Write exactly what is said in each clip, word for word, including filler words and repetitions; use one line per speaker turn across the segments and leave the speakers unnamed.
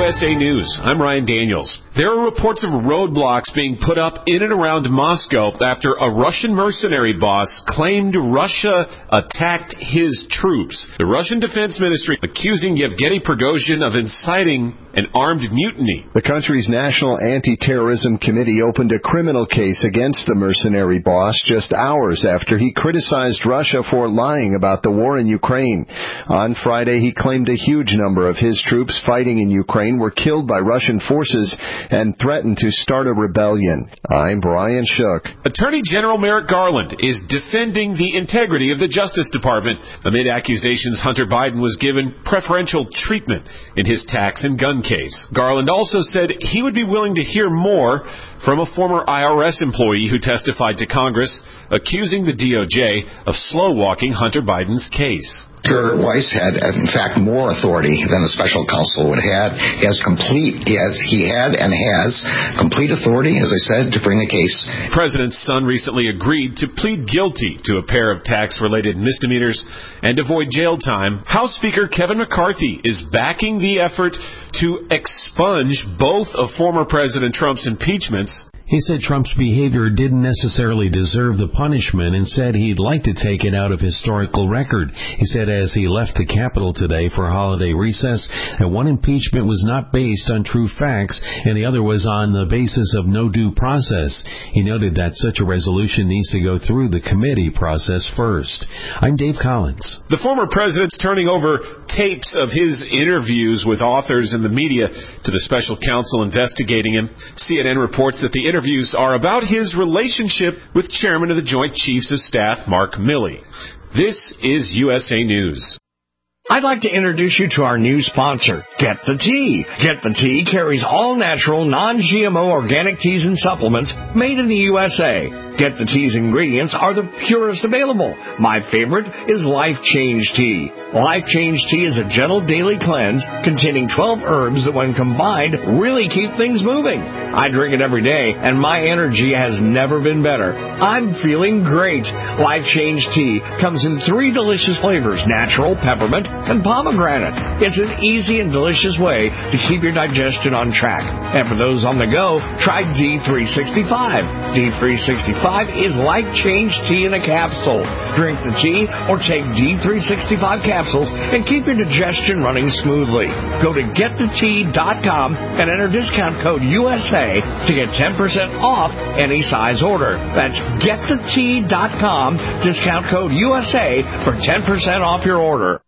S A News. I'm Ryan Daniels. There are reports of roadblocks being put up in and around Moscow after a Russian mercenary boss claimed Russia attacked his troops. The Russian Defense Ministry accusing Yevgeny Prigozhin of inciting an armed mutiny.
The country's National Anti-Terrorism Committee opened a criminal case against the mercenary boss just hours after he criticized Russia for lying about the war in Ukraine. On Friday, he claimed a huge number of his troops fighting in Ukraine were killed by Russian forces and threatened to start a rebellion. I'm Brian Shook.
Attorney General Merrick Garland is defending the integrity of the Justice Department amid accusations Hunter Biden was given preferential treatment in his tax and gun case. Garland also said he would be willing to hear more from a former I R S employee who testified to Congress accusing the D O J of slow-walking Hunter Biden's case.
Kurt Weiss had, in fact, more authority than the special counsel would have. He has complete, he has, he had and has complete authority, as I said, to bring a case.
The president's son recently agreed to plead guilty to a pair of tax-related misdemeanors and avoid jail time. House Speaker Kevin McCarthy is backing the effort to expunge both of former President Trump's impeachments.
He said Trump's behavior didn't necessarily deserve the punishment and said he'd like to take it out of historical record. He said as he left the Capitol today for holiday recess that one impeachment was not based on true facts and the other was on the basis of no due process. He noted that such a resolution needs to go through the committee process first. I'm Dave Collins.
The former president's turning over tapes of his interviews with authors and the media to the special counsel investigating him. C N N reports that the interview Interviews are about his relationship with Chairman of the Joint Chiefs of Staff, Mark Milley. This is U S A News.
I'd like to introduce you to our new sponsor, Get the Tea. Get the Tea carries all natural, non-G M O organic teas and supplements made in the U S A. Get the Tea's ingredients are the purest available. My favorite is Life Change Tea. Life Change Tea is a gentle daily cleanse containing twelve herbs that when combined really keep things moving. I drink it every day and my energy has never been better. I'm feeling great. Life Change Tea comes in three delicious flavors, natural, peppermint, and pomegranate. It's an easy and delicious way to keep your digestion on track. And for those on the go, try D three sixty-five. D three sixty-five is Life Change Tea in a capsule. Drink the tea or take D three sixty-five capsules and keep your digestion running smoothly. Go to get the tea dot com and enter discount code U S A to get ten percent off any size order. That's get the tea dot com, discount code U S A for ten percent off your order.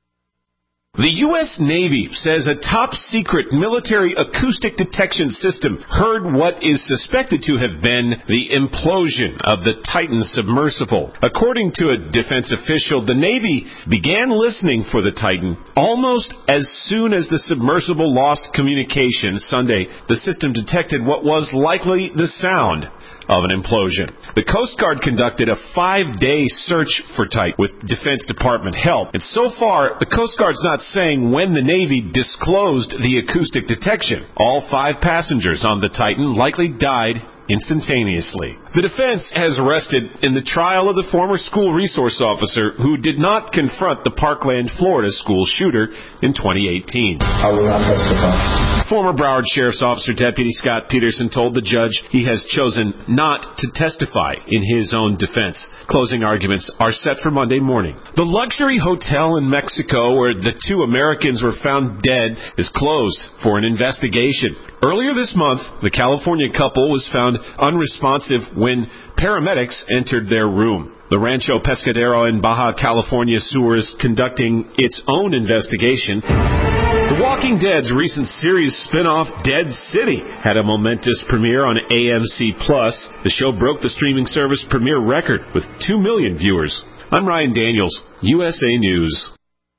The U S Navy says a top-secret military acoustic detection system heard what is suspected to have been the implosion of the Titan submersible. According to a defense official, the Navy began listening for the Titan almost as soon as the submersible lost communication Sunday. The system detected what was likely the sound of an implosion. The Coast Guard conducted a five-day search for Titan with Defense Department help, and so far, the Coast Guard's not saying when the Navy disclosed the acoustic detection. All five passengers on the Titan likely died instantaneously. The defense has arrested in the trial of the former school resource officer who did not confront the Parkland, Florida school shooter in twenty eighteen.
I will not testify.
Former Broward Sheriff's Officer Deputy Scott Peterson told the judge he has chosen not to testify in his own defense. Closing arguments are set for Monday morning. The luxury hotel in Mexico where the two Americans were found dead is closed for an investigation. Earlier this month, the California couple was found unresponsive when paramedics entered their room. The Rancho Pescadero in Baja California sewer is conducting its own investigation. The Walking Dead's recent series spin-off Dead City had a momentous premiere on A M C Plus. The show broke the streaming service premiere record with two million viewers. I'm Ryan Daniels, U S A News.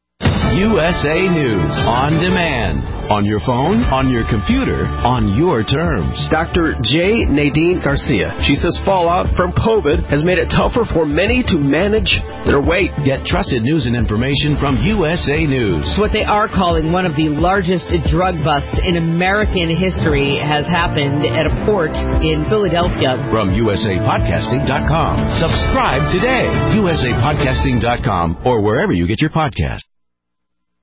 U S A News on demand. On your phone, on your computer, on your terms.
Doctor J. Nadine Garcia. She says fallout from COVID has made it tougher for many to manage their weight.
Get trusted news and information from U S A News.
What they are calling one of the largest drug busts in American history has happened at a port in Philadelphia.
From U S A podcasting dot com. Subscribe today. U S A podcasting dot com or wherever you get your podcasts.